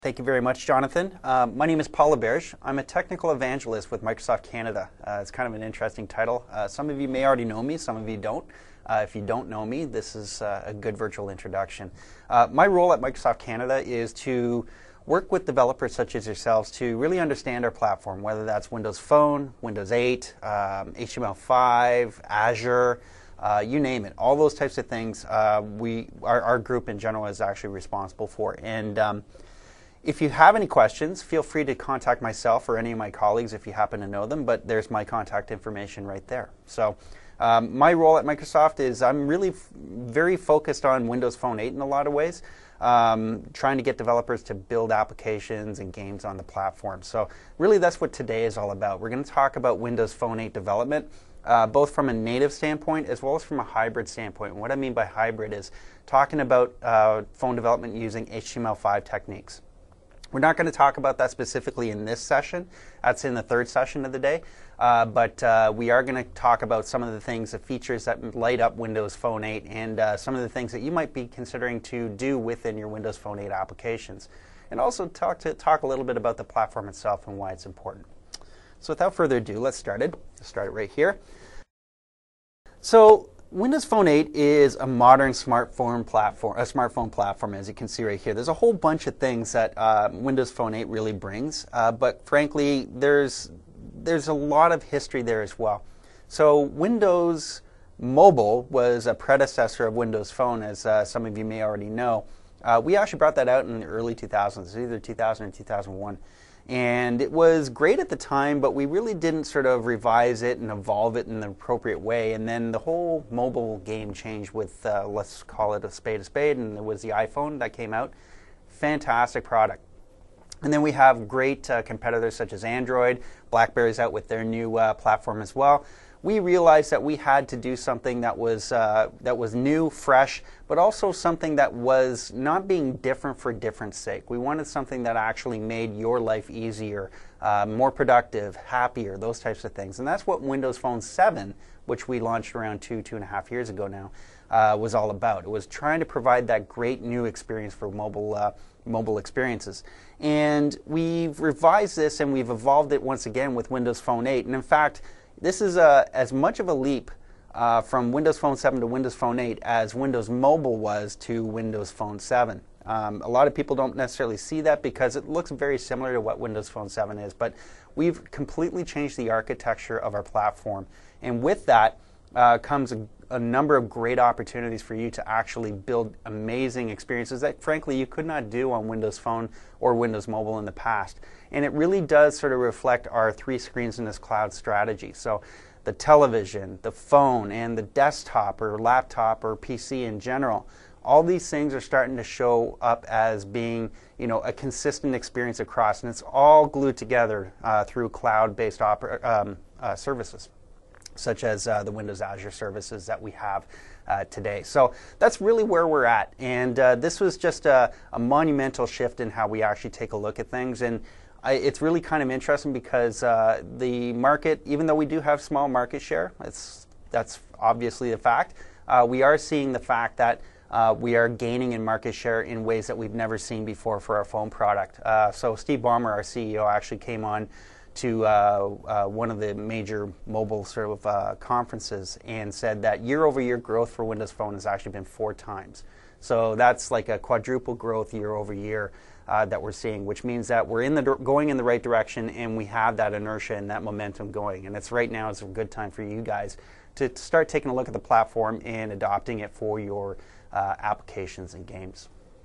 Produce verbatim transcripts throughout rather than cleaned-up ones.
Thank you very much, Jonathan. Uh, my name is Paul LaBerge. I'm a technical evangelist with Microsoft Canada. Uh, it's kind of an interesting title. Uh, some of you may already know me, some of you don't. Uh, if you don't know me, this is uh, a good virtual introduction. Uh, my role at Microsoft Canada is to work with developers such as yourselves to really understand our platform, whether that's Windows Phone, Windows eight, um, H T M L five, Azure, uh, you name it. All those types of things uh, we, our, our group in general is actually responsible for. And um, If you have any questions, feel free to contact myself or any of my colleagues if you happen to know them, but there's my contact information right there. So um, my role at Microsoft is I'm really f very focused on Windows Phone eight in a lot of ways, um, trying to get developers to build applications and games on the platform. So really that's what today is all about. We're going to talk about Windows Phone eight development, uh, both from a native standpoint as well as from a hybrid standpoint. And what I mean by hybrid is talking about uh, phone development using H T M L five techniques. We're not going to talk about that specifically in this session. That's in the third session of the day. Uh, but uh, we are going to talk about some of the things, the features that light up Windows Phone eight and uh, some of the things that you might be considering to do within your Windows Phone eight applications. And also talk, to, talk a little bit about the platform itself and why it's important. So without further ado, let's start it. Let's start it right here. So Windows Phone eight is a modern smartphone platform, a smartphone platform, as you can see right here. There's a whole bunch of things that uh, Windows Phone eight really brings, uh, but frankly, there's there's a lot of history there as well. So Windows Mobile was a predecessor of Windows Phone, as uh, some of you may already know. Uh, we actually brought that out in the early two thousands, either two thousand or two thousand one. And it was great at the time, but we really didn't sort of revise it and evolve it in the appropriate way. And then the whole mobile game changed with, uh, let's call it a spade a spade, and it was the iPhone that came out. Fantastic product. And then we have great uh, competitors such as Android. BlackBerry's out with their new uh, platform as well. We realized that we had to do something that was uh, that was new, fresh, but also something that was not being different for different sake. We wanted something that actually made your life easier, uh, more productive, happier, those types of things. And that's what Windows Phone seven, which we launched around two, two and a half years ago now, uh, was all about. It was trying to provide that great new experience for mobile uh, mobile experiences. And we've revised this and we've evolved it once again with Windows Phone eight. And in fact, this is a, as much of a leap uh, from Windows Phone seven to Windows Phone eight as Windows Mobile was to Windows Phone seven. Um, a lot of people don't necessarily see that because it looks very similar to what Windows Phone seven is, but we've completely changed the architecture of our platform. And with that uh, comes a, a number of great opportunities for you to actually build amazing experiences that frankly you could not do on Windows Phone or Windows Mobile in the past. And it really does sort of reflect our three screens in this cloud strategy. So the television, the phone, and the desktop or laptop or P C in general, all these things are starting to show up as being, you know, a consistent experience across, and it's all glued together uh, through cloud-based um, uh, services, such as uh, the Windows Azure services that we have uh, today. So that's really where we're at, and uh, this was just a, a monumental shift in how we actually take a look at things. And I, it's really kind of interesting because uh, the market, even though we do have small market share, it's, that's obviously a fact, uh, we are seeing the fact that uh, we are gaining in market share in ways that we've never seen before for our phone product. Uh, so Steve Ballmer, our C E O, actually came on to uh, uh, one of the major mobile sort of uh, conferences and said that year-over-year growth for Windows Phone has actually been four times. So that's like a quadruple growth year-over-year uh, that we're seeing, which means that we're in the going in the right direction and we have that inertia and that momentum going. And it's right now is a good time for you guys to start taking a look at the platform and adopting it for your uh, applications and games.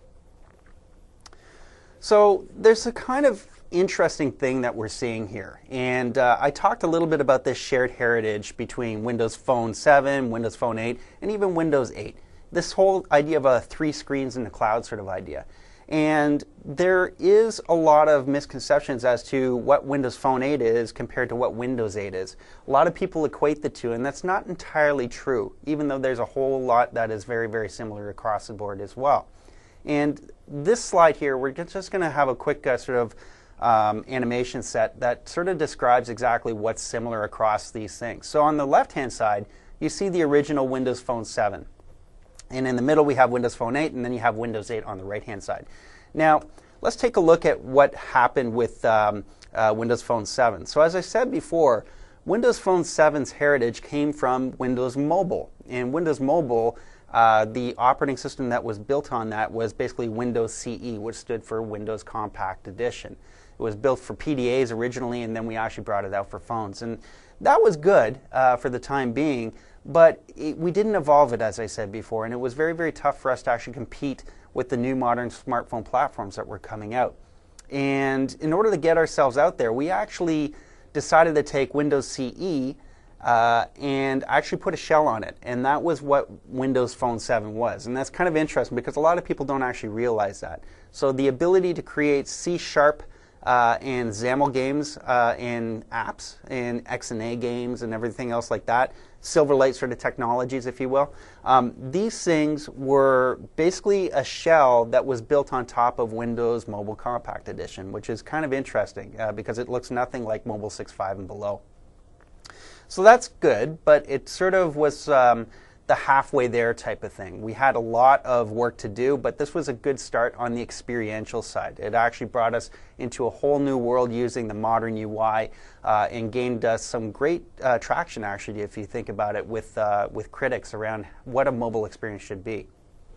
So there's a kind of interesting thing that we're seeing here, and uh, I talked a little bit about this shared heritage between Windows Phone seven, Windows Phone eight, and even Windows eight. This whole idea of a three screens in the cloud sort of idea. And there is a lot of misconceptions as to what Windows Phone eight is compared to what Windows eight is. A lot of people equate the two, and that's not entirely true, even though there's a whole lot that is very, very similar across the board as well. And this slide here, we're just going to have a quick uh, sort of um, animation set that sort of describes exactly what's similar across these things. So on the left-hand side, you see the original Windows Phone seven. And in the middle, we have Windows Phone eight, and then you have Windows eight on the right-hand side. Now, let's take a look at what happened with um, uh, Windows Phone seven. So as I said before, Windows Phone seven's heritage came from Windows Mobile. And Windows Mobile, uh, the operating system that was built on that was basically Windows C E, which stood for Windows Compact Edition. It was built for P D As originally, and then we actually brought it out for phones. And that was good uh, for the time being, but it, we didn't evolve it, as I said before, and it was very, very tough for us to actually compete with the new modern smartphone platforms that were coming out. And in order to get ourselves out there, we actually decided to take Windows C E uh, and actually put a shell on it. And that was what Windows Phone seven was. And that's kind of interesting because a lot of people don't actually realize that. So the ability to create C Sharp uh, and XAML games uh, and apps and X N A games and everything else like that, Silverlight sort of technologies, if you will. Um, these things were basically a shell that was built on top of Windows Mobile Compact Edition, which is kind of interesting uh, because it looks nothing like Mobile six point five and below. So that's good, but it sort of was um, the halfway there type of thing. We had a lot of work to do, but this was a good start on the experiential side. It actually brought us into a whole new world using the modern U I uh, and gained us some great uh, traction, actually, if you think about it, with, uh, with critics around what a mobile experience should be.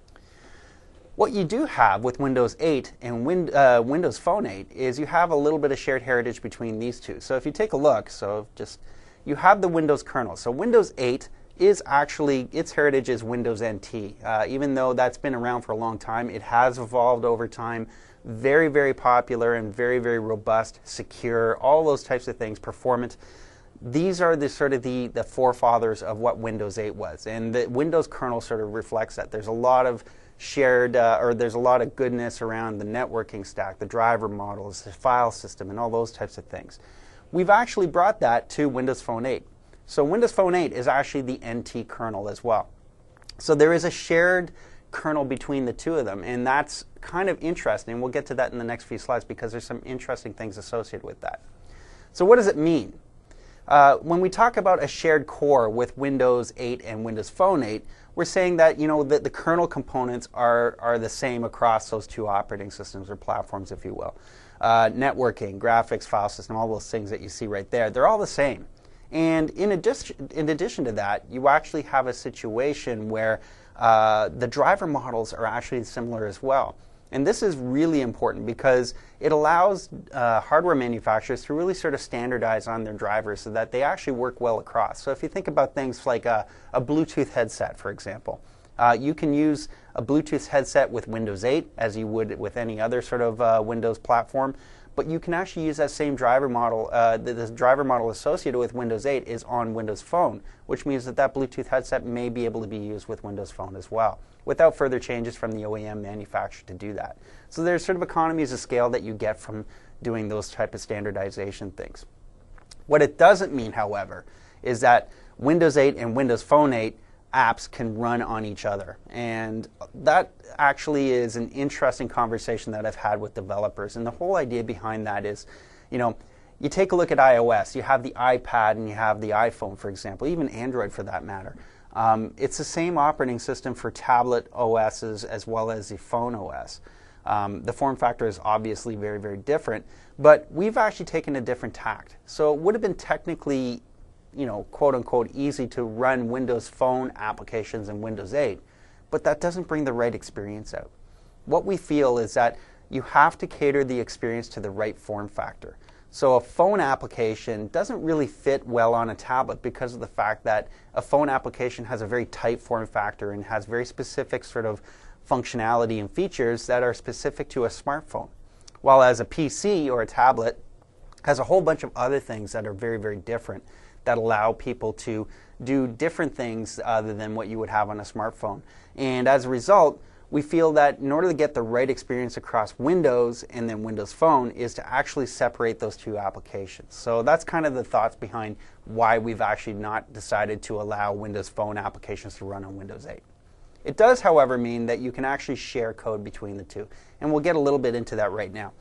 What you do have with Windows eight and Win uh, Windows Phone eight is you have a little bit of shared heritage between these two. So if you take a look, so just you have the Windows kernel. So Windows eight is actually, its heritage is Windows N T. Uh, even though that's been around for a long time, it has evolved over time. Very, very popular and very, very robust, secure, all those types of things, performant. These are the sort of the, the forefathers of what Windows eight was. And the Windows kernel sort of reflects that. There's a lot of shared, uh, or there's a lot of goodness around the networking stack, the driver models, the file system, and all those types of things. We've actually brought that to Windows Phone eight. So Windows Phone eight is actually the N T kernel as well. So there is a shared kernel between the two of them, and that's kind of interesting. We'll get to that in the next few slides because there's some interesting things associated with that. So what does it mean? Uh, when we talk about a shared core with Windows eight and Windows Phone eight, we're saying that, you know, that the kernel components are, are the same across those two operating systems or platforms, if you will. Uh, networking, graphics, file system, all those things that you see right there, they're all the same. And in addition, in addition to that, you actually have a situation where uh, the driver models are actually similar as well. And this is really important because it allows uh, hardware manufacturers to really sort of standardize on their drivers so that they actually work well across. So if you think about things like a, a Bluetooth headset, for example, uh, you can use a Bluetooth headset with Windows eight as you would with any other sort of uh, Windows platform. But you can actually use that same driver model. Uh, the, the driver model associated with Windows eight is on Windows Phone, which means that that Bluetooth headset may be able to be used with Windows Phone as well, without further changes from the O E M manufacturer to do that. So there's sort of economies of scale that you get from doing those type of standardization things. What it doesn't mean, however, is that Windows eight and Windows Phone eight apps can run on each other. And that actually is an interesting conversation that I've had with developers. And the whole idea behind that is, you know, you take a look at iOS, you have the iPad and you have the iPhone, for example, even Android for that matter. Um, it's the same operating system for tablet O Ss as well as the phone O S. Um, the form factor is obviously very, very different, but we've actually taken a different tact. So it would have been technically, you know, quote unquote, easy to run Windows Phone applications in Windows eight, but that doesn't bring the right experience out. What we feel is that you have to cater the experience to the right form factor. So a phone application doesn't really fit well on a tablet because of the fact that a phone application has a very tight form factor and has very specific sort of functionality and features that are specific to a smartphone. While as a P C or a tablet has a whole bunch of other things that are very, very different that allow people to do different things other than what you would have on a smartphone. And as a result, we feel that in order to get the right experience across Windows and then Windows Phone is to actually separate those two applications. So that's kind of the thoughts behind why we've actually not decided to allow Windows Phone applications to run on Windows eight. It does, however, mean that you can actually share code between the two. And we'll get a little bit into that right now.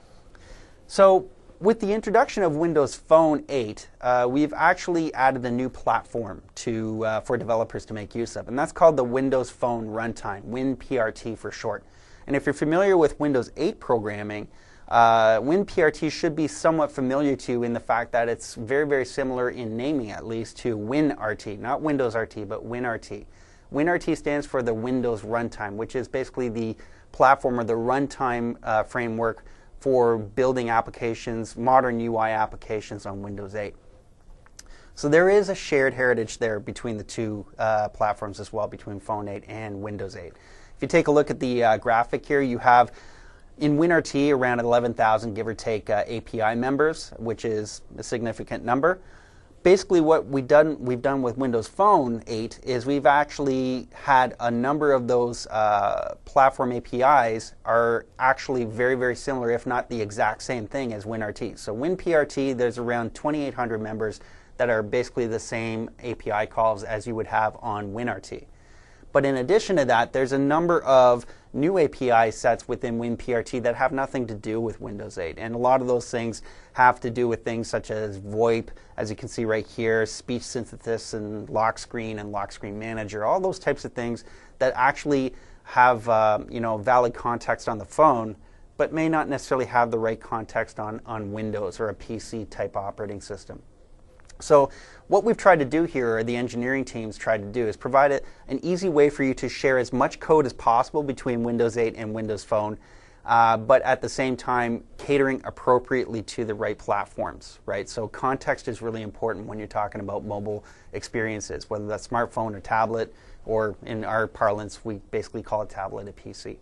So with the introduction of Windows Phone eight, uh, we've actually added a new platform to, uh, for developers to make use of, and that's called the Windows Phone Runtime, WinPRT for short. And if you're familiar with Windows eight programming, Uh, WinPRT should be somewhat familiar to you in the fact that it's very, very similar in naming, at least, to WinRT, not Windows R T, but WinRT. WinRT stands for the Windows Runtime, which is basically the platform or the runtime uh, framework for building applications, modern U I applications on Windows eight. So there is a shared heritage there between the two uh, platforms as well, between Phone eight and Windows eight. If you take a look at the uh, graphic here, you have in WinRT around eleven thousand, give or take, uh, A P I members, which is a significant number. Basically what we've done, we've done with Windows Phone eight is we've actually had a number of those uh, platform A P Is are actually very, very similar, if not the exact same thing as WinRT. So WinPRT, there's around twenty-eight hundred members that are basically the same A P I calls as you would have on WinRT. But in addition to that, there's a number of new A P I sets within WinPRT that have nothing to do with Windows eight. And a lot of those things have to do with things such as VoIP, as you can see right here, speech synthesis and lock screen and lock screen manager, all those types of things that actually have uh, you know, valid context on the phone, but may not necessarily have the right context on, on Windows or a P C type operating system. So what we've tried to do here, or the engineering teams tried to do, is provide a, an easy way for you to share as much code as possible between Windows eight and Windows Phone, uh, but at the same time catering appropriately to the right platforms, right? So context is really important when you're talking about mobile experiences, whether that's smartphone or tablet, or in our parlance, we basically call a tablet a P C.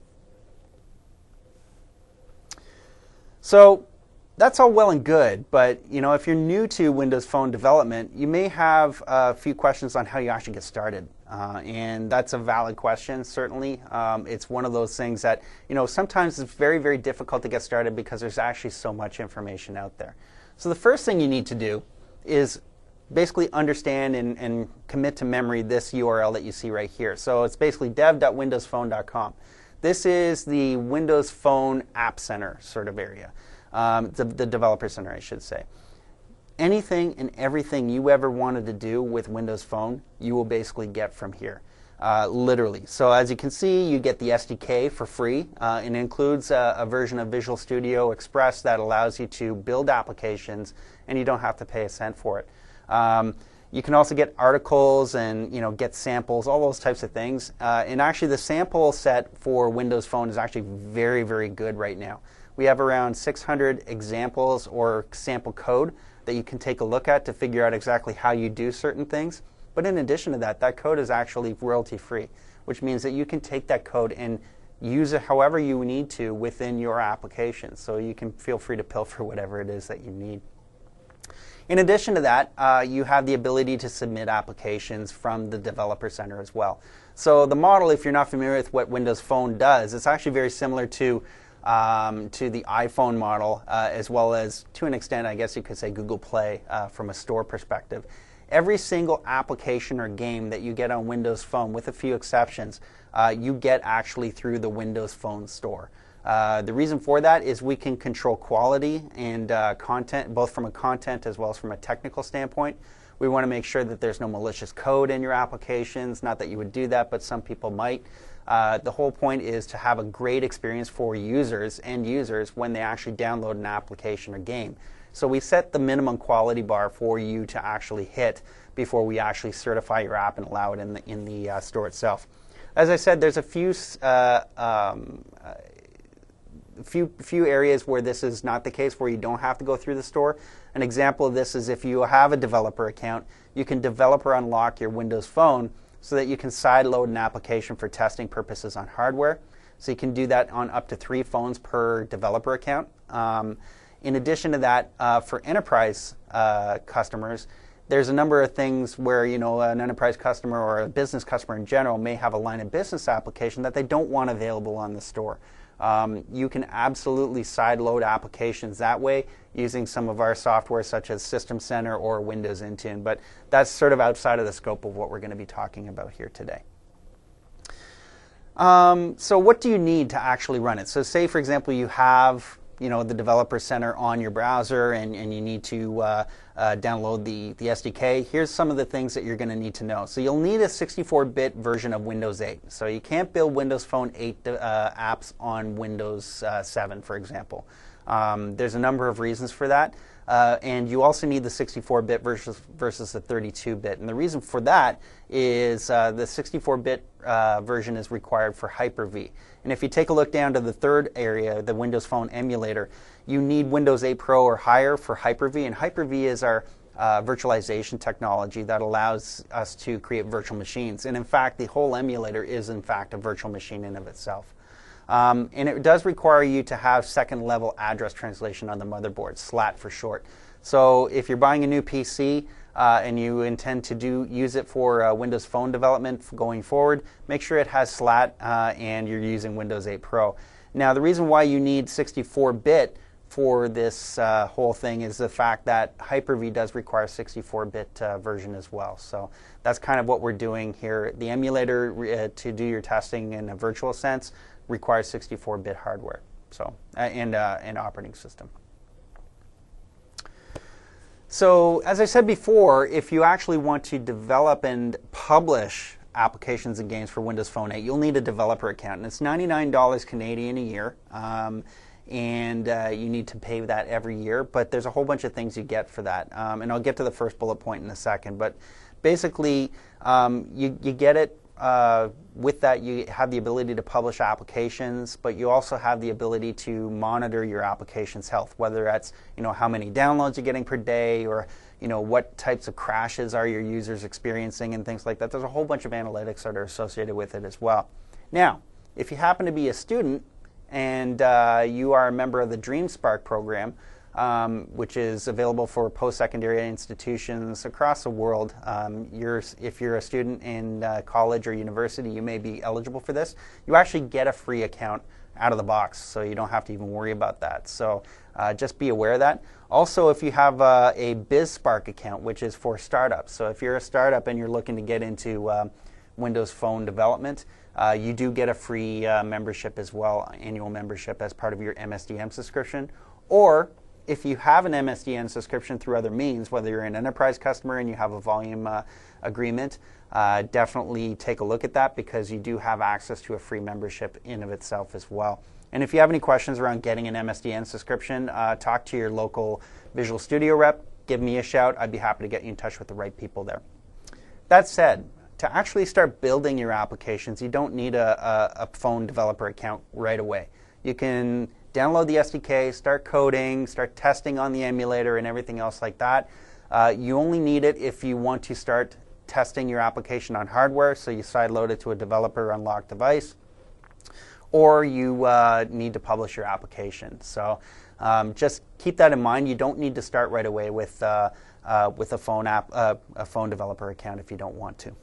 So that's all well and good, but you know, if you're new to Windows Phone development, you may have a few questions on how you actually get started, uh, and that's a valid question. Certainly, um, it's one of those things that you know sometimes it's very, very difficult to get started because there's actually so much information out there. So the first thing you need to do is basically understand and, and commit to memory this U R L that you see right here. So it's basically dev dot windows phone dot com. This is the Windows Phone App Center sort of area. Um, the, the Developer Center, I should say. Anything and everything you ever wanted to do with Windows Phone, you will basically get from here, uh, literally. So as you can see, you get the S D K for free. Uh, it includes a, a version of Visual Studio Express that allows you to build applications, and you don't have to pay a cent for it. Um, you can also get articles and you know get samples, all those types of things. Uh, and actually, the sample set for Windows Phone is actually very, very good right now. We have around six hundred examples or sample code that you can take a look at to figure out exactly how you do certain things. But in addition to that, that code is actually royalty free, which means that you can take that code and use it however you need to within your application. So you can feel free to pilfer whatever it is that you need. In addition to that, uh, you have the ability to submit applications from the Developer Center as well. So the model, if you're not familiar with what Windows Phone does, it's actually very similar to Um, to the iPhone model, uh, as well as, to an extent, I guess you could say Google Play uh, from a store perspective. Every single application or game that you get on Windows Phone, with a few exceptions, uh, you get actually through the Windows Phone store. Uh, the reason for that is we can control quality and uh, content, both from a content as well as from a technical standpoint. We want to make sure that there's no malicious code in your applications. Not that you would do that, but some people might. Uh, the whole point is to have a great experience for users and users when they actually download an application or game. So we set the minimum quality bar for you to actually hit before we actually certify your app and allow it in the, in the uh, store itself. As I said, there's a few uh, um, uh, few few areas where this is not the case, where you don't have to go through the store. An example of this is if you have a developer account, you can developer unlock your Windows Phone so that you can sideload an application for testing purposes on hardware. So you can do that on up to three phones per developer account. Um, in addition to that, uh, for enterprise uh, customers, there's a number of things where you know an enterprise customer or a business customer in general may have a line of business application that they don't want available on the store. Um, you can absolutely sideload applications that way using some of our software such as System Center or Windows Intune, but that's sort of outside of the scope of what we're going to be talking about here today. Um, so what do you need to actually run it? So say, for example, you have you know the Developer Center on your browser and, and you need to uh, uh, download the, the S D K. Here's some of the things that you're going to need to know. So you'll need a sixty-four bit version of Windows eight. So you can't build Windows Phone eight uh, apps on Windows uh, seven, for example. Um, there's a number of reasons for that. Uh, and you also need the sixty-four bit versus, versus the thirty-two bit. And the reason for that is uh, the sixty-four bit uh, version is required for Hyper-V. And if you take a look down to the third area, the Windows Phone emulator, you need Windows eight Pro or higher for Hyper-V. And Hyper-V is our uh, virtualization technology that allows us to create virtual machines. And in fact, the whole emulator is in fact a virtual machine in of itself. Um, and it does require you to have second level address translation on the motherboard, SLAT for short. So if you're buying a new P C uh, and you intend to do use it for uh, Windows Phone development going forward, make sure it has SLAT uh, and you're using Windows eight Pro. Now the reason why you need sixty-four bit for this uh, whole thing is the fact that Hyper-V does require sixty-four bit uh, version as well. So that's kind of what we're doing here. The emulator uh, to do your testing in a virtual sense requires sixty-four bit hardware, so uh, and uh, an operating system. So as I said before, if you actually want to develop and publish applications and games for Windows Phone eight, you'll need a developer account, and it's ninety-nine dollars Canadian a year, um, and uh, you need to pay that every year. But there's a whole bunch of things you get for that, um, and I'll get to the first bullet point in a second. But basically, um, you you get it. Uh, with that, you have the ability to publish applications, but you also have the ability to monitor your application's health, whether that's, you know, how many downloads you're getting per day, or, you know, what types of crashes are your users experiencing and things like that. There's a whole bunch of analytics that are associated with it as well. Now, if you happen to be a student and uh, you are a member of the DreamSpark program, Um, which is available for post-secondary institutions across the world. Um, you're, if you're a student in uh, college or university, you may be eligible for this. You actually get a free account out of the box, so you don't have to even worry about that. So uh, just be aware of that. Also, if you have uh, a BizSpark account, which is for startups. So if you're a startup and you're looking to get into uh, Windows Phone development, uh, you do get a free uh, membership as well, annual membership as part of your M S D M subscription. Or if you have an M S D N subscription through other means, whether you're an enterprise customer and you have a volume uh, agreement, uh, definitely take a look at that, because you do have access to a free membership in of itself as well. And if you have any questions around getting an M S D N subscription, uh, talk to your local Visual Studio rep, give me a shout. I'd be happy to get you in touch with the right people there. That said, to actually start building your applications, you don't need a, a, a phone developer account right away. You can download the S D K, start coding, start testing on the emulator and everything else like that. Uh, you only need it if you want to start testing your application on hardware, so you sideload it to a developer unlocked device, or you uh, need to publish your application. So um, just keep that in mind. You don't need to start right away with, uh, uh, with a, phone app, uh, a phone developer account if you don't want to.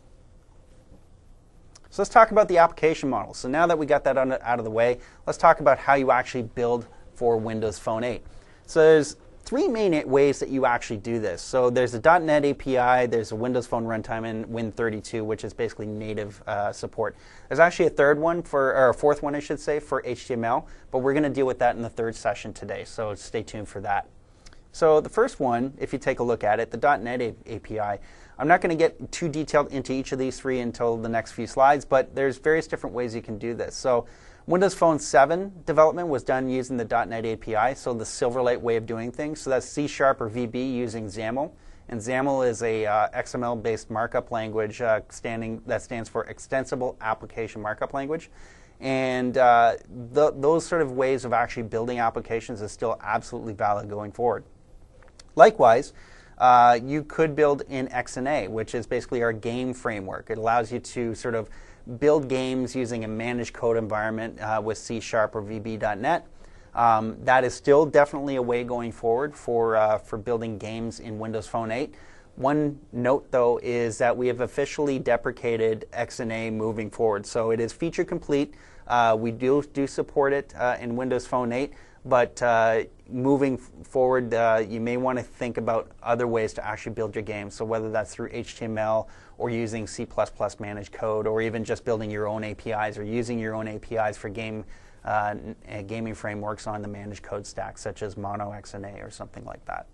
So let's talk about the application model. So now that we got that out of the way, let's talk about how you actually build for Windows Phone eight. So there's three main ways that you actually do this. So there's a dot net A P I, there's a Windows Phone runtime, and Win thirty-two, which is basically native uh, support. There's actually a third one, for, or a fourth one I should say, for H T M L, but we're going to deal with that in the third session today, so stay tuned for that. So the first one, if you take a look at it, the dot net A P I, I'm not going to get too detailed into each of these three until the next few slides, but there's various different ways you can do this. So Windows Phone seven development was done using the dot net A P I, so the Silverlight way of doing things. So that's C Sharp or V B using XAML. And XAML is a uh, X M L-based markup language uh, standing, that stands for Extensible Application Markup Language. And uh, th those sort of ways of actually building applications is still absolutely valid going forward. Likewise, uh, you could build in X N A, which is basically our game framework. It allows you to sort of build games using a managed code environment uh, with C Sharp or V B dot net. Um, that is still definitely a way going forward for, uh, for building games in Windows Phone eight. One note, though, is that we have officially deprecated X N A moving forward. So it is feature complete. Uh, we do, do support it uh, in Windows Phone eight. But uh, moving forward, uh, you may want to think about other ways to actually build your game. So whether that's through H T M L or using C plus plus managed code, or even just building your own A P Is or using your own A P Is for game uh, gaming frameworks on the managed code stack, such as Mono X N A or something like that.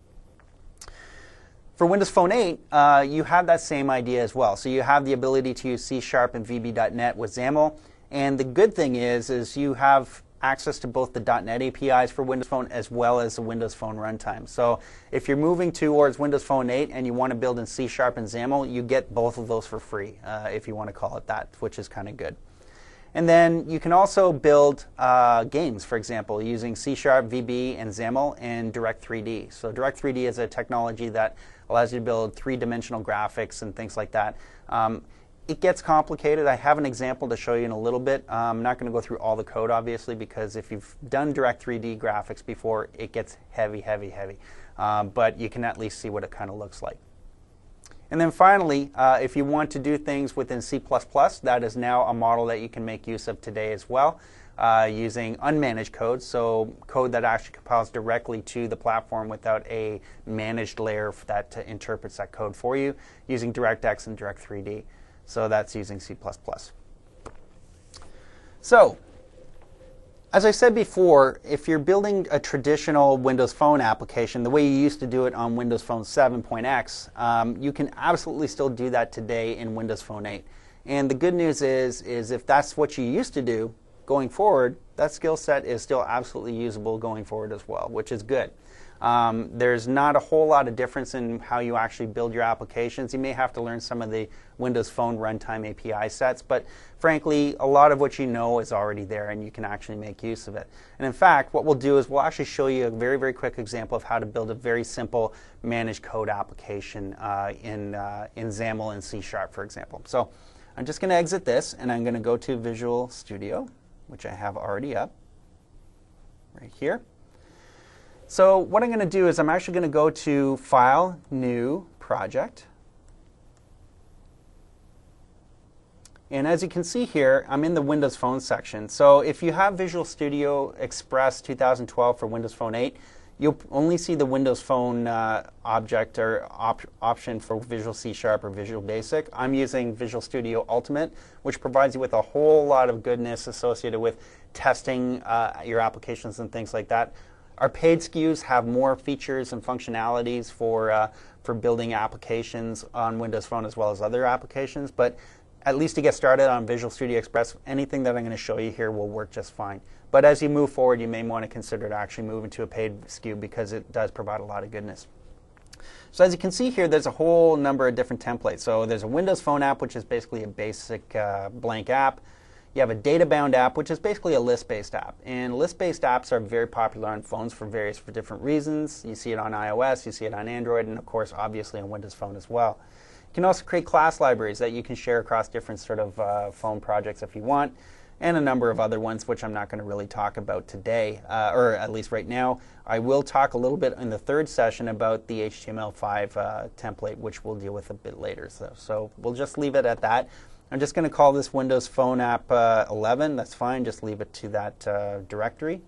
For Windows Phone eight, uh, you have that same idea as well. So you have the ability to use C Sharp and V B dot net with XAML. And the good thing is, is you have access to both the dot net A P Is for Windows Phone as well as the Windows Phone runtime. So if you're moving towards Windows Phone eight and you want to build in C Sharp and XAML, you get both of those for free, uh, if you want to call it that, which is kind of good. And then you can also build uh, games, for example, using C Sharp, V B, and XAML and Direct three D. So Direct three D is a technology that allows you to build three-dimensional graphics and things like that. Um, It gets complicated. I have an example to show you in a little bit. I'm not going to go through all the code, obviously, because if you've done Direct three D graphics before, it gets heavy, heavy, heavy. Um, but you can at least see what it kind of looks like. And then finally, uh, if you want to do things within C plus plus, that is now a model that you can make use of today as well, uh, using unmanaged code, so code that actually compiles directly to the platform without a managed layer that uh, interprets that code for you, using DirectX and Direct three D. So that's using C plus plus. So, as I said before, if you're building a traditional Windows Phone application, the way you used to do it on Windows Phone seven point X, um, you can absolutely still do that today in Windows Phone eight. And the good news is, is if that's what you used to do going forward, that skill set is still absolutely usable going forward as well, which is good. Um, there's not a whole lot of difference in how you actually build your applications. You may have to learn some of the Windows Phone runtime A P I sets, but frankly, a lot of what you know is already there and you can actually make use of it. And in fact, what we'll do is we'll actually show you a very, very quick example of how to build a very simple managed code application uh, in, uh, in XAML and C Sharp, for example. So I'm just going to exit this and I'm going to go to Visual Studio, which I have already up right here. So what I'm going to do is I'm actually going to go to File, New, Project. And as you can see here, I'm in the Windows Phone section. So if you have Visual Studio Express two thousand twelve for Windows Phone eight, you'll only see the Windows Phone uh, object or op option for Visual C Sharp or Visual Basic. I'm using Visual Studio Ultimate, which provides you with a whole lot of goodness associated with testing uh, your applications and things like that. Our paid S K Us have more features and functionalities for, uh, for building applications on Windows Phone as well as other applications, but at least to get started on Visual Studio Express, anything that I'm going to show you here will work just fine. But as you move forward, you may want to consider actually moving to a paid S K U because it does provide a lot of goodness. So as you can see here, there's a whole number of different templates. So there's a Windows Phone app, which is basically a basic uh, blank app. You have a data-bound app, which is basically a list-based app. And list-based apps are very popular on phones for various for different reasons. You see it on iOS, you see it on Android, and of course, obviously on Windows Phone as well. You can also create class libraries that you can share across different sort of uh, phone projects if you want, and a number of other ones, which I'm not going to really talk about today, uh, or at least right now. I will talk a little bit in the third session about the H T M L five uh, template, which we'll deal with a bit later. So, so we'll just leave it at that. I'm just going to call this Windows Phone App uh, eleven. That's fine. Just leave it to that uh, directory.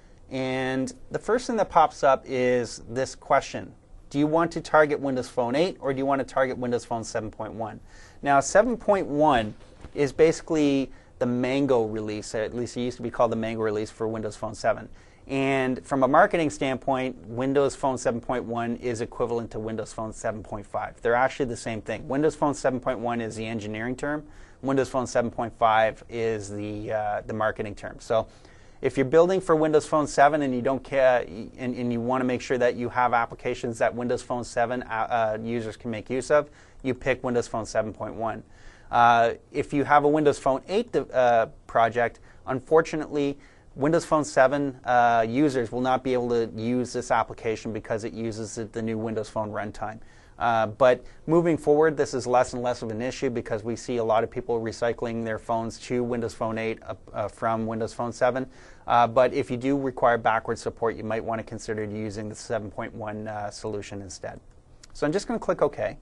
And the first thing that pops up is this question. Do you want to target Windows Phone eight or do you want to target Windows Phone seven point one? Now, seven point one is basically the Mango release. At least it used to be called the Mango release for Windows Phone seven. And from a marketing standpoint, Windows Phone seven point one is equivalent to Windows Phone seven point five. They're actually the same thing. Windows Phone seven point one is the engineering term. Windows Phone seven point five is the, uh, the marketing term. So if you're building for Windows Phone seven and you don't care, and, and you want to make sure that you have applications that Windows Phone seven uh, users can make use of, you pick Windows Phone seven point one. Uh, if you have a Windows Phone eight uh, project, unfortunately, Windows Phone seven uh, users will not be able to use this application because it uses the new Windows Phone runtime. Uh, but moving forward, this is less and less of an issue because we see a lot of people recycling their phones to Windows Phone eight uh, uh, from Windows Phone seven. Uh, but if you do require backwards support, you might want to consider using the seven point one uh, solution instead. So I'm just going to click OK.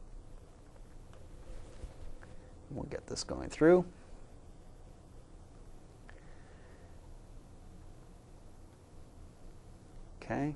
We'll get this going through. Okay.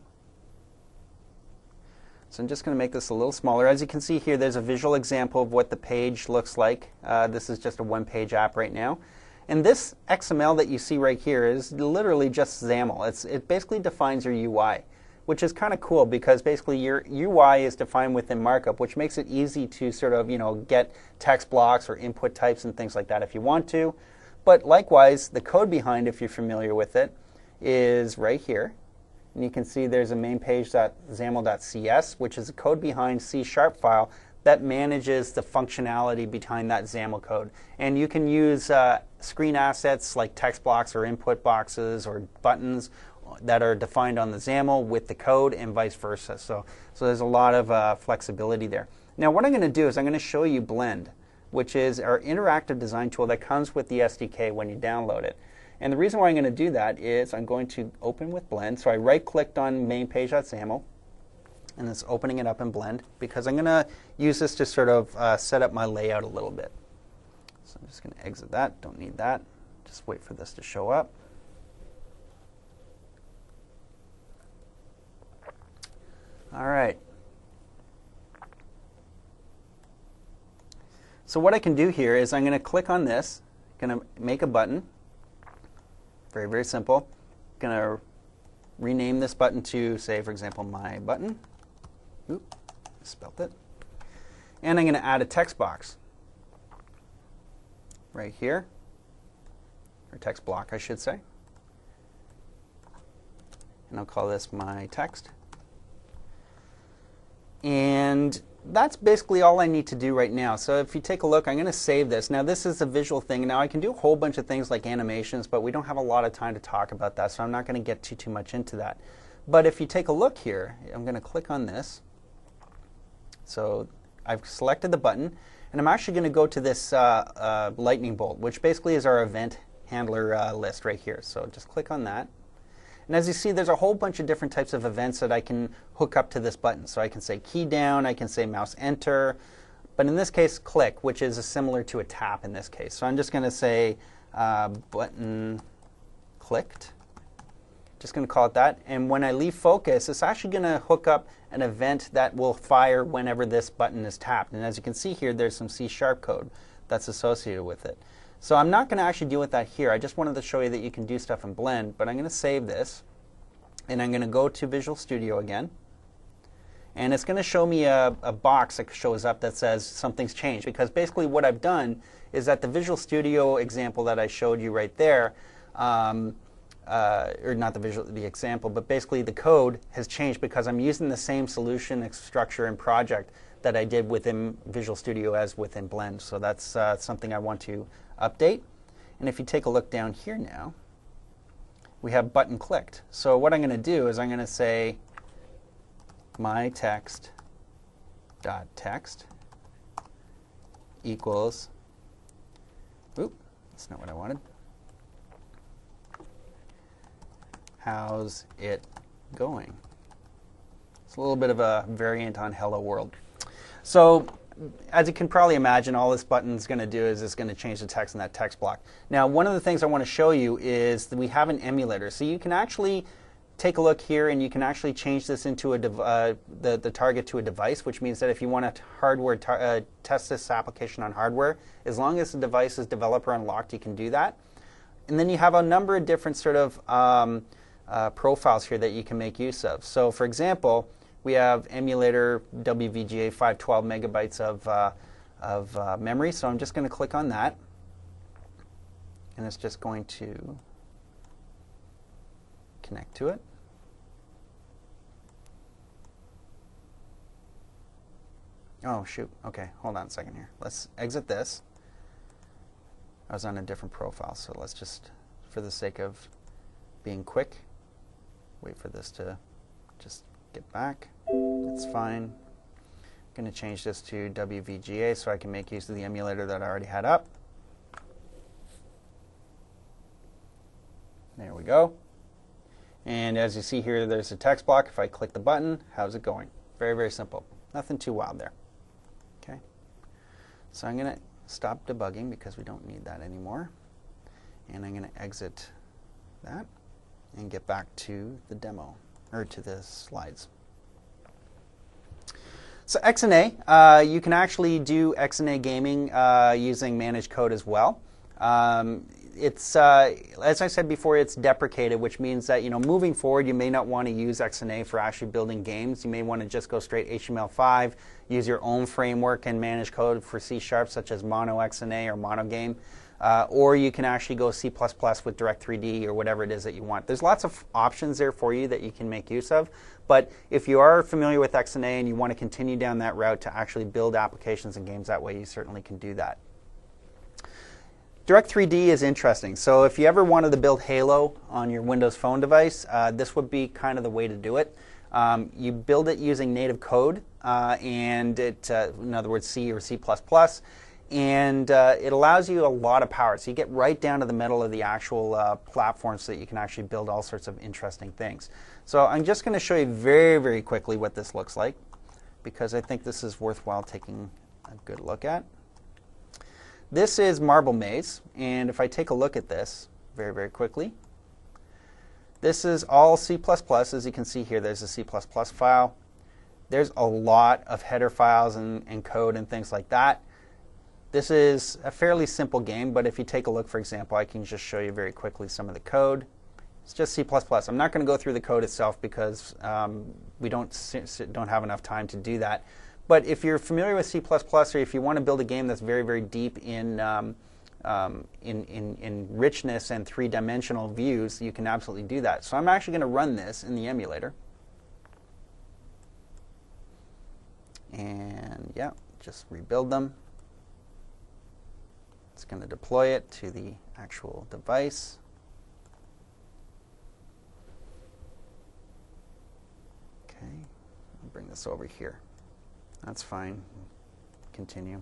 So I'm just going to make this a little smaller. As you can see here, there's a visual example of what the page looks like. Uh, this is just a one-page app right now. And this X M L that you see right here is literally just XAML. It's, it basically defines your U I, which is kind of cool because basically your U I is defined within markup, which makes it easy to sort of, you know, get text blocks or input types and things like that if you want to. But likewise, the code behind, if you're familiar with it, is right here. And you can see there's a main page.xaml.cs, which is the code behind C sharp file that manages the functionality behind that XAML code. And you can use uh, screen assets like text blocks or input boxes or buttons that are defined on the XAML with the code and vice versa. So, so there's a lot of uh, flexibility there. Now what I'm going to do is I'm going to show you Blend, which is our interactive design tool that comes with the S D K when you download it. And the reason why I'm going to do that is I'm going to open with Blend. So I right-clicked on main page.xaml, and it's opening it up in Blend because I'm going to use this to sort of uh, set up my layout a little bit. So I'm just going to exit that. Don't need that. Just wait for this to show up. All right. So what I can do here is I'm going to click on this, going to make a button. Very, very simple. Going to rename this button to, say, for example, My Button. Oop, spelled it. And I'm going to add a text box right here, or text block, I should say. And I'll call this My Text. And that's basically all I need to do right now. So if you take a look, I'm going to save this. Now this is a visual thing. Now I can do a whole bunch of things like animations, but we don't have a lot of time to talk about that, so I'm not going to get too, too much into that. But if you take a look here, I'm going to click on this. So I've selected the button, and I'm actually going to go to this uh, uh, lightning bolt, which basically is our event handler uh, list right here. So just click on that. And as you see, there's a whole bunch of different types of events that I can hook up to this button. So I can say key down, I can say mouse enter, but in this case click, which is similar to a tap in this case. So I'm just going to say uh, button clicked. Just going to call it that. And when I leave focus, it's actually going to hook up an event that will fire whenever this button is tapped. And as you can see here, there's some C sharp code that's associated with it. So I'm not going to actually deal with that here. I just wanted to show you that you can do stuff in Blend, but I'm going to save this, and I'm going to go to Visual Studio again, and it's going to show me a, a box that shows up that says something's changed, because basically what I've done is that the Visual Studio example that I showed you right there, um, uh, or not the visual, the example, but basically the code has changed because I'm using the same solution, structure, and project that I did within Visual Studio as within Blend. So that's uh, something I want to update. And if you take a look down here now, we have button clicked. So what I'm going to do is I'm going to say my text dot text equals, oop, that's not what I wanted. How's it going? It's a little bit of a variant on Hello World. So as you can probably imagine, all this button is going to do is it's going to change the text in that text block. Now, one of the things I want to show you is that we have an emulator. So you can actually take a look here, and you can actually change this into a dev uh, the, the target to a device, which means that if you want to hardware tar uh, test this application on hardware, as long as the device is developer unlocked, you can do that. And then you have a number of different sort of um, uh, profiles here that you can make use of. So for example, we have emulator W V G A five twelve megabytes of, uh, of uh, memory, so I'm just going to click on that, and it's just going to connect to it. Oh shoot, okay, hold on a second here. Let's exit this. I was on a different profile, so let's just, for the sake of being quick, wait for this to just get back. That's fine. I'm going to change this to W V G A so I can make use of the emulator that I already had up. There we go. And as you see here, there's a text block. If I click the button, how's it going? Very, very simple. Nothing too wild there. Okay. So I'm going to stop debugging because we don't need that anymore. And I'm going to exit that and get back to the demo, or to the slides. So X N A, uh, you can actually do X N A gaming uh, using managed code as well. Um, it's, uh, as I said before, it's deprecated, which means that, you know, moving forward, you may not want to use X N A for actually building games. You may want to just go straight H T M L five, use your own framework and manage code for C sharp, such as MonoXNA or MonoGame. Uh, or you can actually go C plus plus with Direct three D or whatever it is that you want. There's lots of options there for you that you can make use of. But if you are familiar with X N A and you want to continue down that route to actually build applications and games that way, you certainly can do that. Direct three D is interesting. So if you ever wanted to build Halo on your Windows Phone device, uh, this would be kind of the way to do it. Um, you build it using native code, uh, and it, uh, in other words, C or C plus plus. And uh, it allows you a lot of power. So you get right down to the middle of the actual uh, platform so that you can actually build all sorts of interesting things. So I'm just going to show you very, very quickly what this looks like, because I think this is worthwhile taking a good look at. This is Marble Maze, and if I take a look at this very, very quickly, this is all C plus plus. As you can see here, there's a C plus plus file. There's a lot of header files and, and code and things like that. This is a fairly simple game, but if you take a look, for example, I can just show you very quickly some of the code. It's just C plus plus. I'm not going to go through the code itself because um, we don't, don't have enough time to do that. But if you're familiar with C plus plus, or if you want to build a game that's very, very deep in, um, um, in, in, in richness and three-dimensional views, you can absolutely do that. So I'm actually going to run this in the emulator. And yeah, just rebuild them. It's going to deploy it to the actual device. Okay, I'll bring this over here. That's fine. Continue.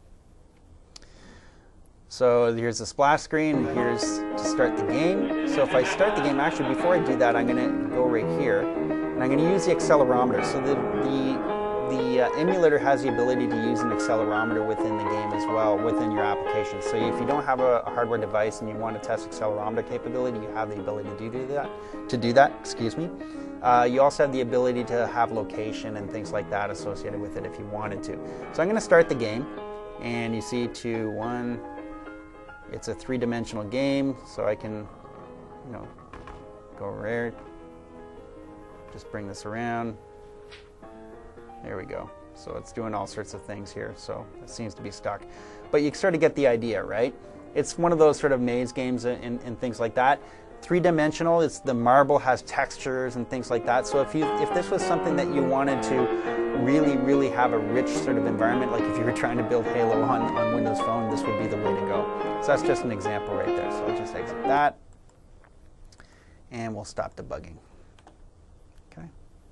So here's the splash screen. Here's to start the game. So if I start the game, actually before I do that, I'm going to go right here, and I'm going to use the accelerometer. So the, the The uh, emulator has the ability to use an accelerometer within the game as well, within your application. So if you don't have a, a hardware device and you want to test accelerometer capability, you have the ability to do that. To do that, excuse me. Uh, you also have the ability to have location and things like that associated with it if you wanted to. So I'm going to start the game, and you see two, one. It's a three-dimensional game, so I can, you know, go over there. Just bring this around. There we go. So it's doing all sorts of things here, so it seems to be stuck. But you sort of get the idea, right? It's one of those sort of maze games and, and things like that. Three-dimensional, it's the marble has textures and things like that. So if you if this was something that you wanted to really, really have a rich sort of environment, like if you were trying to build Halo on, on Windows Phone, this would be the way to go. So that's just an example right there. So I'll just exit that, and we'll stop debugging. Okay.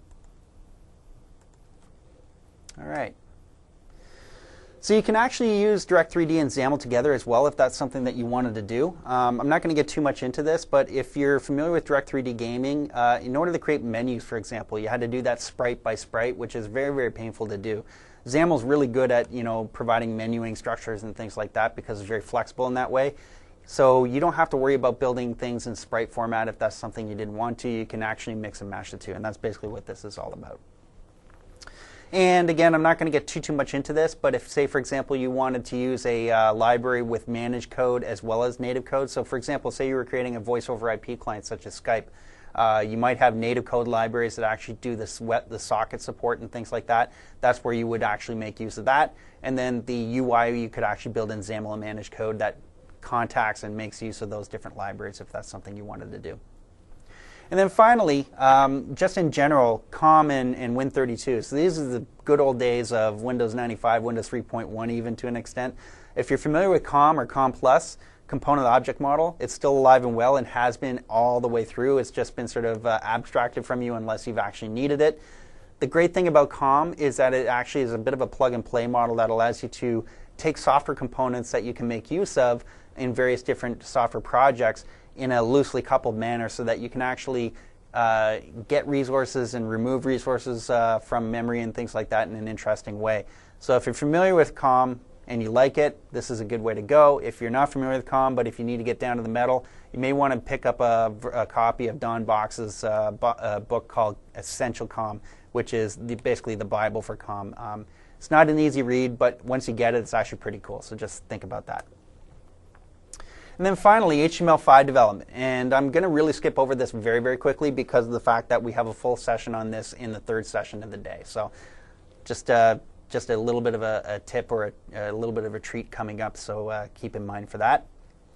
All right. So you can actually use Direct three D and XAML together as well if that's something that you wanted to do. Um, I'm not going to get too much into this, but if you're familiar with Direct three D gaming, uh, in order to create menus, for example, you had to do that sprite by sprite, which is very, very painful to do. XAML is really good at you know providing menuing structures and things like that because it's very flexible in that way. So you don't have to worry about building things in sprite format if that's something you didn't want to. You can actually mix and match the two, and that's basically what this is all about. And again, I'm not going to get too, too much into this, but if, say, for example, you wanted to use a uh, library with managed code as well as native code. So, for example, say you were creating a voice over I P client such as Skype. Uh, you might have native code libraries that actually do the, sweat, the socket support and things like that. That's where you would actually make use of that. And then the U I you could actually build in XAML and managed code that contacts and makes use of those different libraries if that's something you wanted to do. And then finally, um, just in general, COM and, and Win thirty-two. So these are the good old days of Windows ninety-five, Windows three point one even to an extent. If you're familiar with COM or COM Plus, Component Object Model, it's still alive and well and has been all the way through. It's just been sort of uh, abstracted from you unless you've actually needed it. The great thing about COM is that it actually is a bit of a plug-and-play model that allows you to take software components that you can make use of in various different software projects in a loosely coupled manner so that you can actually uh, get resources and remove resources uh, from memory and things like that in an interesting way. So if you're familiar with COM and you like it, this is a good way to go. If you're not familiar with COM, but if you need to get down to the metal, you may want to pick up a, a copy of Don Box's uh, bu uh, book called Essential COM, which is the, basically the Bible for COM. Um, it's not an easy read, but once you get it, it's actually pretty cool. So just think about that. And then finally, H T M L five development. And I'm going to really skip over this very, very quickly because of the fact that we have a full session on this in the third session of the day. So just, uh, just a little bit of a, a tip or a, a little bit of a treat coming up, so uh, keep in mind for that.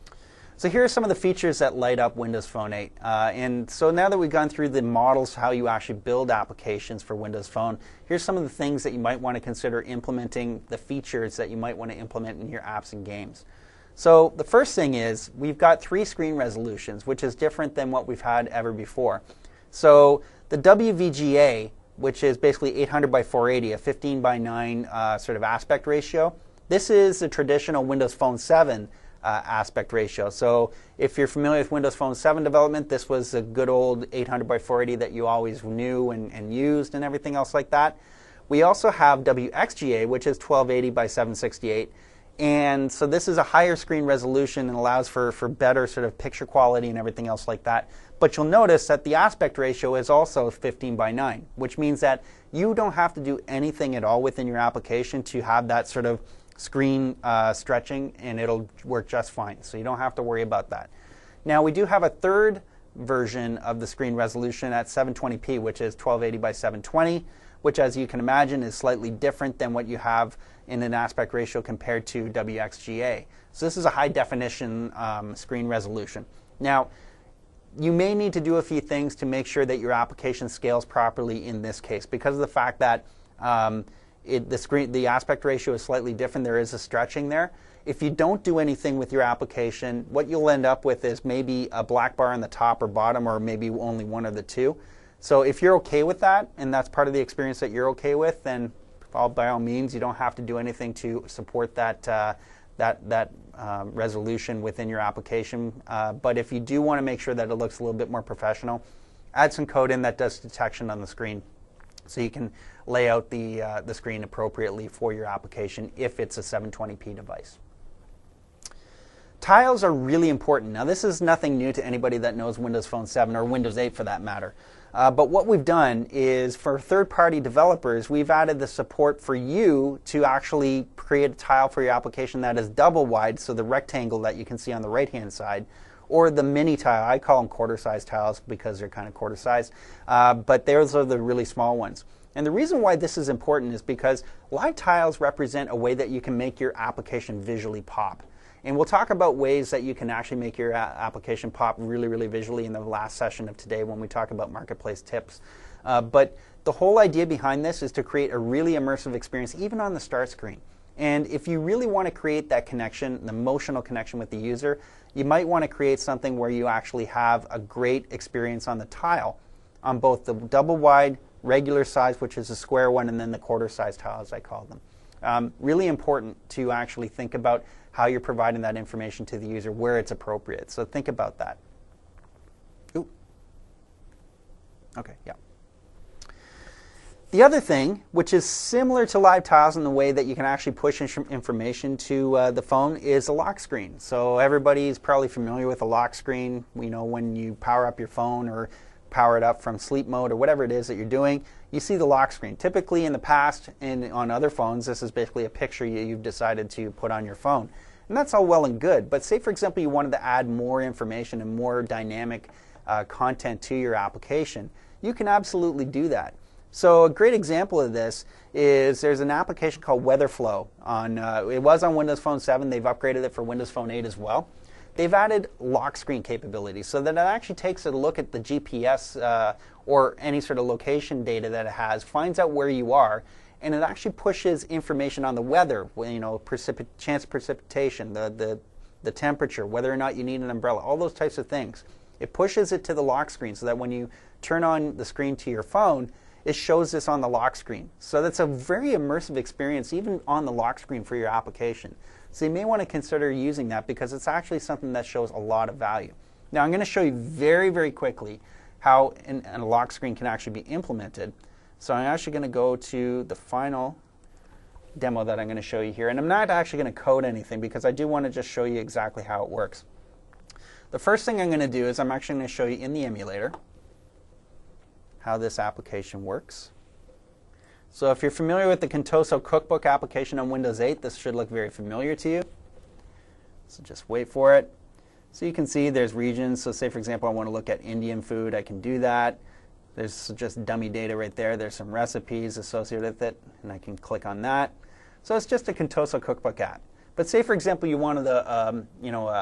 So here are some of the features that light up Windows Phone eight. Uh, and so now that we've gone through the models, how you actually build applications for Windows Phone, here's some of the things that you might want to consider implementing, the features that you might want to implement in your apps and games. So the first thing is we've got three screen resolutions, which is different than what we've had ever before. So the W V G A, which is basically eight hundred by four eighty, a fifteen by nine uh, sort of aspect ratio, this is the traditional Windows Phone seven Uh, aspect ratio. So if you're familiar with Windows Phone seven development, this was a good old eight hundred by four eighty that you always knew and, and used and everything else like that. We also have W X G A, which is twelve eighty by seven sixty-eight. And so this is a higher screen resolution and allows for, for better sort of picture quality and everything else like that. But you'll notice that the aspect ratio is also fifteen by nine, which means that you don't have to do anything at all within your application to have that sort of screen uh, stretching, and it'll work just fine. So you don't have to worry about that. Now we do have a third version of the screen resolution at seven twenty p, which is twelve eighty by seven twenty, which, as you can imagine, is slightly different than what you have in an aspect ratio compared to W X G A. So this is a high definition um, screen resolution. Now, you may need to do a few things to make sure that your application scales properly in this case, because of the fact that um, It, the screen, the aspect ratio is slightly different. There is a stretching there. If you don't do anything with your application, what you'll end up with is maybe a black bar on the top or bottom, or maybe only one of the two. So if you're okay with that, and that's part of the experience that you're okay with, then all, by all means, you don't have to do anything to support that uh, that that um, resolution within your application. Uh, but if you do want to make sure that it looks a little bit more professional, add some code in that does detection on the screen, so you can lay out the, uh, the screen appropriately for your application if it's a seven twenty p device. Tiles are really important. Now this is nothing new to anybody that knows Windows Phone seven or Windows eight for that matter. Uh, but what we've done is for third-party developers, we've added the support for you to actually create a tile for your application that is double wide, so the rectangle that you can see on the right-hand side, or the mini tile. I call them quarter-size tiles because they're kind of quarter-size, uh, but those are the really small ones. And the reason why this is important is because live tiles represent a way that you can make your application visually pop. And we'll talk about ways that you can actually make your application pop really, really visually in the last session of today when we talk about marketplace tips. Uh, but the whole idea behind this is to create a really immersive experience even on the start screen. And if you really want to create that connection, the emotional connection with the user, you might want to create something where you actually have a great experience on the tile on both the double wide, regular size, which is a square one, and then the quarter size tile, as I call them. Um, really important to actually think about how you're providing that information to the user where it's appropriate. So think about that. Ooh. Okay, yeah. The other thing, which is similar to live tiles in the way that you can actually push information to uh, the phone, is a lock screen. So everybody's probably familiar with a lock screen. You know, when you power up your phone or power it up from sleep mode or whatever it is that you're doing, you see the lock screen. Typically in the past and on other phones, this is basically a picture you, you've decided to put on your phone. And that's all well and good, but say for example you wanted to add more information and more dynamic uh, content to your application, you can absolutely do that. So a great example of this is there's an application called WeatherFlow. On, uh, it was on Windows Phone seven, they've upgraded it for Windows Phone eight as well. They've added lock screen capability so that it actually takes a look at the G P S uh, or any sort of location data that it has, finds out where you are, and it actually pushes information on the weather, you know, precip chance of precipitation, the, the, the temperature, whether or not you need an umbrella, all those types of things. It pushes it to the lock screen so that when you turn on the screen to your phone, it shows this on the lock screen. So that's a very immersive experience even on the lock screen for your application. So you may want to consider using that because it's actually something that shows a lot of value. Now I'm going to show you very, very quickly how an, a lock screen can actually be implemented. So I'm actually going to go to the final demo that I'm going to show you here. And I'm not actually going to code anything because I do want to just show you exactly how it works. The first thing I'm going to do is I'm actually going to show you in the emulator how this application works. So if you're familiar with the Contoso Cookbook application on Windows eight, this should look very familiar to you. So just wait for it. So you can see there's regions. So say, for example, I want to look at Indian food. I can do that. There's just dummy data right there. There's some recipes associated with it, and I can click on that. So it's just a Contoso Cookbook app. But say, for example, you wanted a, um, you know, a,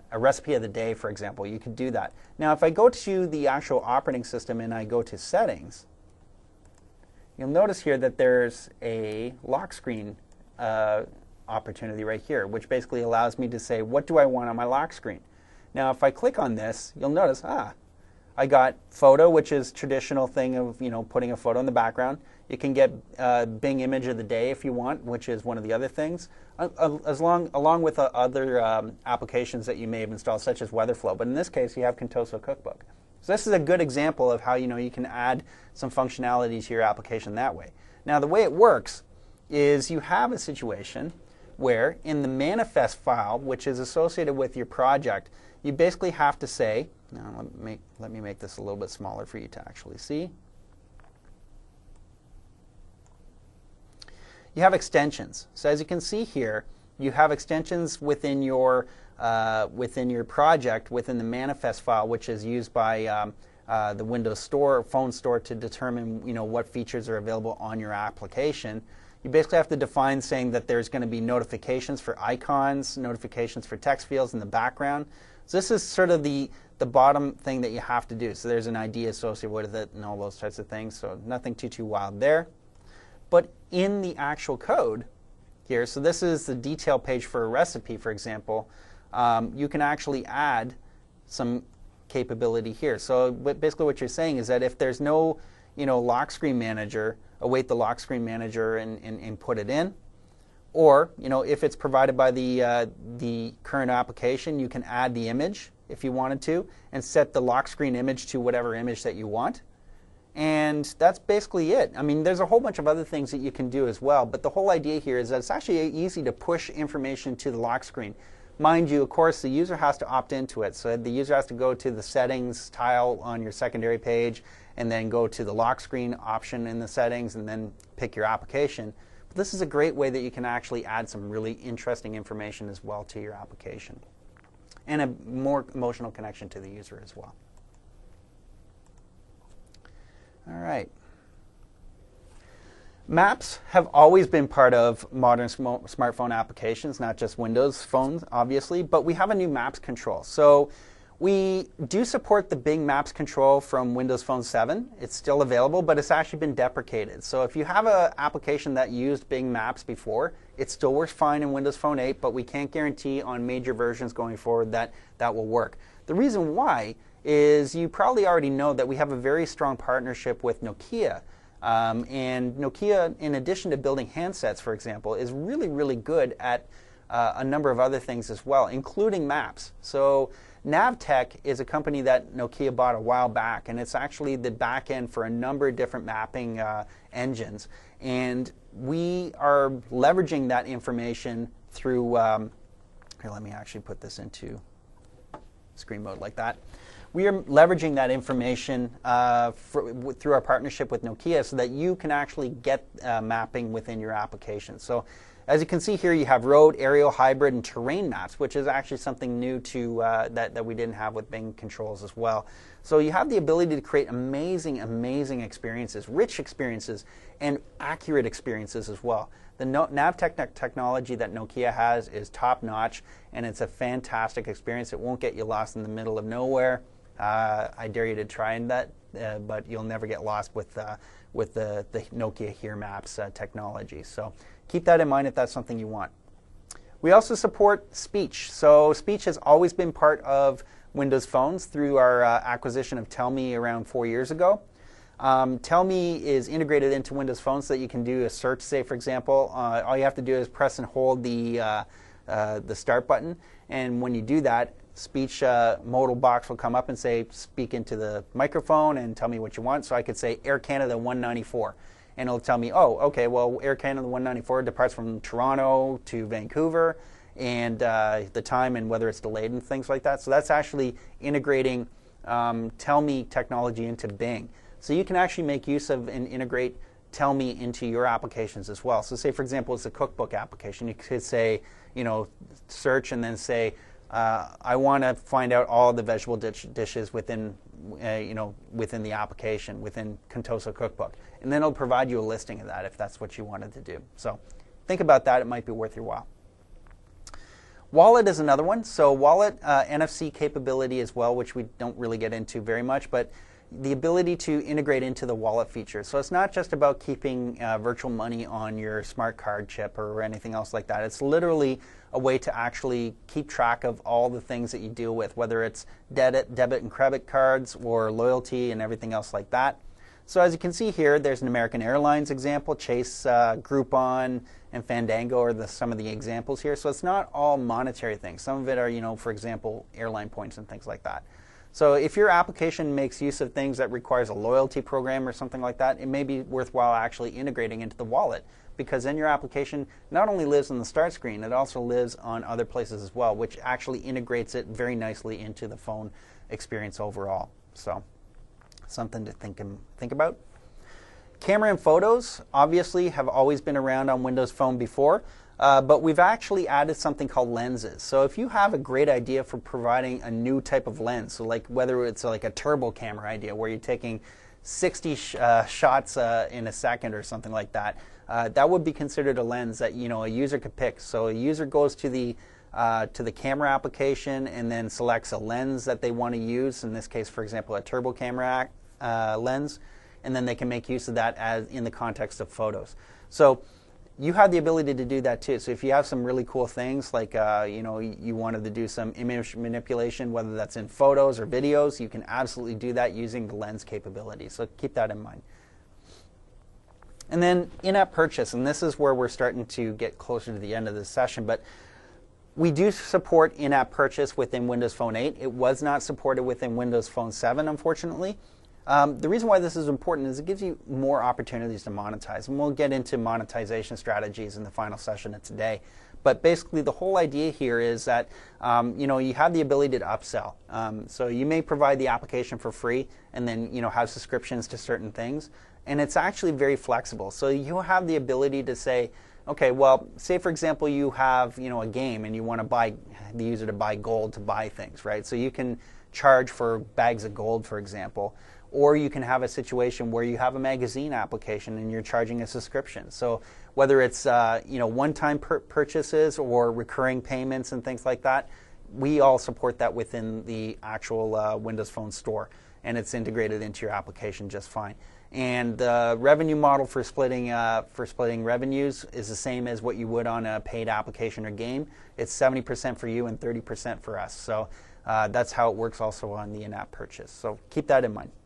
a recipe of the day, for example, you could do that. Now, if I go to the actual operating system and I go to settings, you'll notice here that there's a lock screen uh, opportunity right here, which basically allows me to say, what do I want on my lock screen? Now, if I click on this, you'll notice, ah, I got photo, which is traditional thing of, you know, putting a photo in the background. You can get uh, Bing image of the day if you want, which is one of the other things, uh, uh, as long, along with uh, other um, applications that you may have installed, such as Weatherflow. But in this case, you have Contoso Cookbook. So this is a good example of how, you know, you can add some functionality to your application that way. Now, the way it works is you have a situation where in the manifest file, which is associated with your project, you basically have to say, now let me make, let me make this a little bit smaller for you to actually see. You have extensions. So as you can see here, you have extensions within your uh, within your project, within the manifest file, which is used by um, uh, the Windows Store, Phone Store, to determine, you know, what features are available on your application. You basically have to define saying that there's going to be notifications for icons, notifications for text fields in the background. So this is sort of the the bottom thing that you have to do. So there's an I D associated with it and all those types of things. So nothing too too wild there. But in the actual code here, so this is the detail page for a recipe, for example, um, you can actually add some capability here. So basically what you're saying is that if there's no, you know, lock screen manager, await the lock screen manager and, and, and put it in. Or, you know, if it's provided by the, uh, the current application, you can add the image if you wanted to and set the lock screen image to whatever image that you want. And that's basically it. I mean, there's a whole bunch of other things that you can do as well, but the whole idea here is that it's actually easy to push information to the lock screen. Mind you, of course, the user has to opt into it. So the user has to go to the settings tile on your secondary page and then go to the lock screen option in the settings and then pick your application. But this is a great way that you can actually add some really interesting information as well to your application and a more emotional connection to the user as well. All right. Maps have always been part of modern sm smartphone applications, not just Windows phones, obviously, but we have a new Maps control. So we do support the Bing Maps control from Windows Phone seven. It's still available, but it's actually been deprecated. So if you have an application that used Bing Maps before, it still works fine in Windows Phone eight, but we can't guarantee on major versions going forward that that will work. The reason why is you probably already know that we have a very strong partnership with Nokia. Um, and Nokia, in addition to building handsets, for example, is really, really good at uh, a number of other things as well, including maps. So Navtech is a company that Nokia bought a while back, and it's actually the back end for a number of different mapping uh, engines. And we are leveraging that information through, um, here, let me actually put this into screen mode like that. We are leveraging that information uh, for, w through our partnership with Nokia so that you can actually get uh, mapping within your application. So as you can see here, you have road, aerial, hybrid, and terrain maps, which is actually something new to uh, that, that we didn't have with Bing controls as well. So you have the ability to create amazing, amazing experiences, rich experiences, and accurate experiences as well. The no Navtech technology that Nokia has is top-notch, and it's a fantastic experience. It won't get you lost in the middle of nowhere. Uh, I dare you to try that, uh, but you'll never get lost with, uh, with the, the Nokia Here Maps uh, technology. So keep that in mind if that's something you want. We also support speech. So speech has always been part of Windows phones through our uh, acquisition of Tellme around four years ago. Um, Tellme is integrated into Windows phones so that you can do a search, say, for example. Uh, all you have to do is press and hold the, uh, uh, the start button, and when you do that, speech uh, modal box will come up and say, speak into the microphone and tell me what you want. So I could say Air Canada one ninety-four, and it'll tell me, oh, okay, well, Air Canada one ninety-four departs from Toronto to Vancouver, and uh, the time and whether it's delayed and things like that. So that's actually integrating um, Tellme technology into Bing. So you can actually make use of and integrate Tellme into your applications as well. So say, for example, it's a cookbook application. You could say, you know, search and then say, Uh, I want to find out all the vegetable dish dishes within, uh, you know, within the application, within Contoso Cookbook, and then it'll provide you a listing of that if that's what you wanted to do. So think about that; it might be worth your while. Wallet is another one. So Wallet, uh, N F C capability as well, which we don't really get into very much, but the ability to integrate into the wallet feature. So it's not just about keeping uh, virtual money on your smart card chip or anything else like that. It's literally a way to actually keep track of all the things that you deal with, whether it's debit, debit and credit cards or loyalty and everything else like that. So as you can see here, there's an American Airlines example, Chase, uh, Groupon, and Fandango are the, some of the examples here. So it's not all monetary things. Some of it are, you know, for example, airline points and things like that. So if your application makes use of things that requires a loyalty program or something like that, it may be worthwhile actually integrating into the wallet, because then your application not only lives on the start screen, it also lives on other places as well, which actually integrates it very nicely into the phone experience overall. So something to think, think about. Camera and photos obviously have always been around on Windows Phone before. Uh, but we've actually added something called lenses. So if you have a great idea for providing a new type of lens, so like whether it's like a turbo camera idea where you're taking sixty sh uh, shots uh, in a second or something like that, uh, that would be considered a lens that, you know, a user could pick. So a user goes to the uh, to the camera application and then selects a lens that they want to use. In this case, for example, a turbo camera uh, lens, and then they can make use of that as in the context of photos. So you have the ability to do that too. So if you have some really cool things, like uh, you know, you wanted to do some image manipulation, whether that's in photos or videos, you can absolutely do that using the lens capability. So keep that in mind. And then in-app purchase, and this is where we're starting to get closer to the end of this session, but we do support in-app purchase within Windows Phone eight. It was not supported within Windows Phone seven, unfortunately. Um, the reason why this is important is it gives you more opportunities to monetize, and we'll get into monetization strategies in the final session of today. But basically, the whole idea here is that um, you know, you have the ability to upsell. Um, so you may provide the application for free, and then, you know, have subscriptions to certain things, and it's actually very flexible. So you have the ability to say, okay, well, say for example you have, you know, a game and you want to buy the user to buy gold to buy things, right? So you can charge for bags of gold, for example. Or you can have a situation where you have a magazine application and you're charging a subscription. So whether it's uh, you know, one-time pur purchases or recurring payments and things like that, we all support that within the actual uh, Windows Phone store, and it's integrated into your application just fine. And the revenue model for splitting uh, for splitting revenues is the same as what you would on a paid application or game. It's seventy percent for you and thirty percent for us. So uh, that's how it works also on the in-app purchase. So keep that in mind.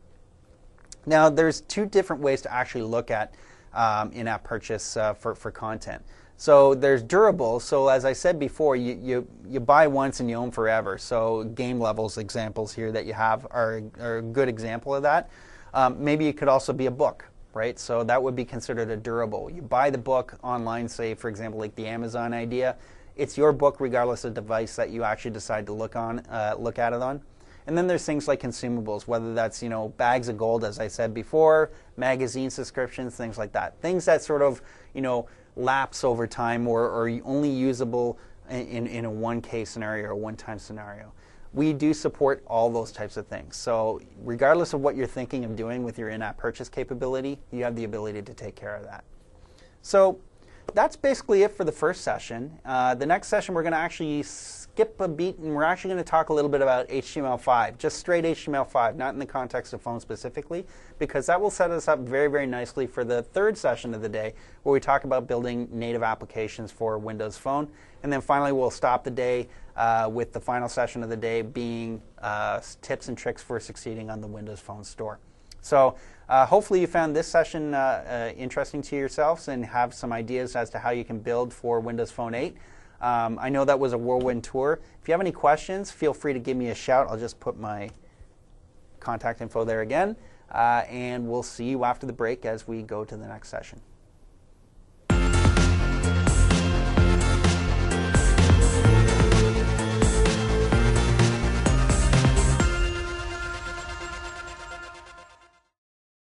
Now, there's two different ways to actually look at um, in-app purchase uh, for, for content. So there's durable. So as I said before, you, you, you buy once and you own forever. So game levels examples here that you have are, are a good example of that. Um, maybe it could also be a book, right? So that would be considered a durable. You buy the book online, say, for example, like the Amazon idea. It's your book regardless of device that you actually decide to look on, uh, look at it on. And then there's things like consumables, whether that's, you know, bags of gold, as I said before, magazine subscriptions, things like that. Things that sort of, you know, lapse over time or are only usable in, in a one-case scenario or a one-time scenario. We do support all those types of things. So regardless of what you're thinking of doing with your in-app purchase capability, you have the ability to take care of that. So that's basically it for the first session. Uh, the next session we're going to actually skip a beat, and we're actually going to talk a little bit about H T M L five, just straight H T M L five, not in the context of phone specifically, because that will set us up very, very nicely for the third session of the day, where we talk about building native applications for Windows Phone. And then finally, we'll stop the day uh, with the final session of the day being uh, tips and tricks for succeeding on the Windows Phone store. So uh, hopefully you found this session uh, uh, interesting to yourselves and have some ideas as to how you can build for Windows Phone eight. Um, I know that was a whirlwind tour. If you have any questions, feel free to give me a shout. I'll just put my contact info there again. Uh, and we'll see you after the break as we go to the next session.